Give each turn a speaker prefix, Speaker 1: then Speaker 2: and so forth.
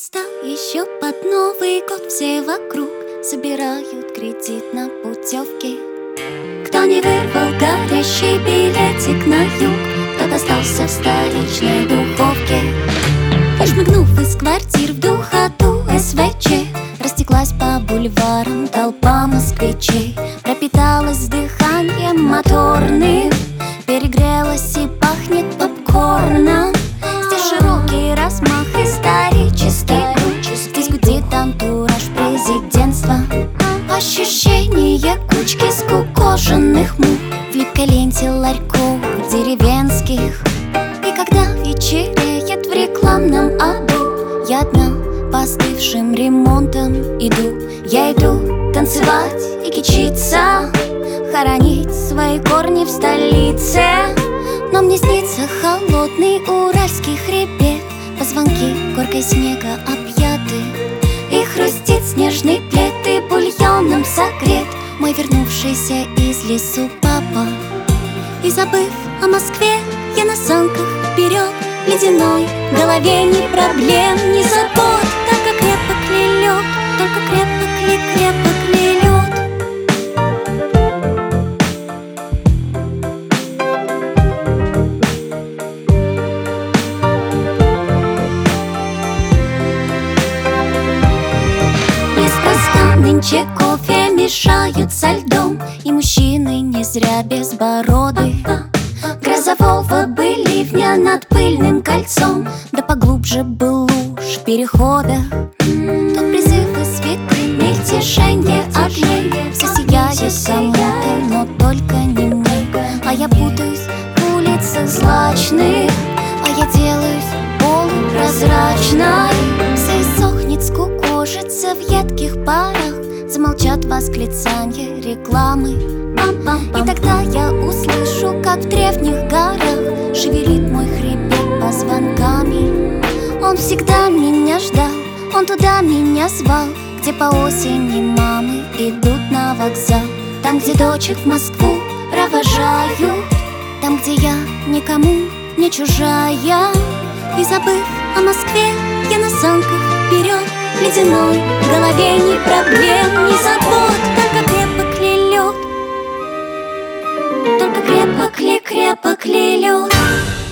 Speaker 1: Просто еще под Новый год все вокруг собирают кредит на путевки. Кто не вырвал горящий билетик на юг, тот остался в столичной духовке. И шмыгнув из квартир в духоту СВЧ, растеклась по бульварам толпа москвичей. Пропиталась дыханием моторным, перегрелась и пахнет попкорном. Здесь широкий размах исторический, здесь гудит антураж президентства. Ощущение кучки скукоженных мух в липкой ленте ларьков деревенских. И когда вечереет в рекламном аду, я одна по остывшим ремонтам иду. Я иду танцевать и кичиться, хоронить свои корни в столице. Но мне снится холодный уральский хребет, позвонки горкой снега объяты, и хрустит снежный плед, и бульоном согрет мой вернувшийся из лесу папа. И забыв о Москве, я на санках вперед ледяной, в голове ни проблем, ни забот. Только крепок ли лед, только крепок ли лед. Нынче кофе мешают со льдом, и мужчины не зря безбороды. Грозового бы ливня над пыльным кольцом, да поглубже был луж перехода. Тут призывы святые, мельтешенье огней, все сияет кому-то, но только не мне. А я путаюсь в улицах злачных, а я делаюсь полупрозрачной. Все иссохнет, скукожится в едких парах, замолчат восклицанья рекламы. И тогда я услышу, как в древних горах шевелит мой хребет позвонками. Он всегда меня ждал, он туда меня звал, где по осени мамы идут на вокзал. Там, где дочек в Москву провожают, там, где я никому не чужая. И забыв о Москве, я на санках вперед ледяной, в голове ни проблем, ни забот. Только крепок ли лед, только крепок ли лед.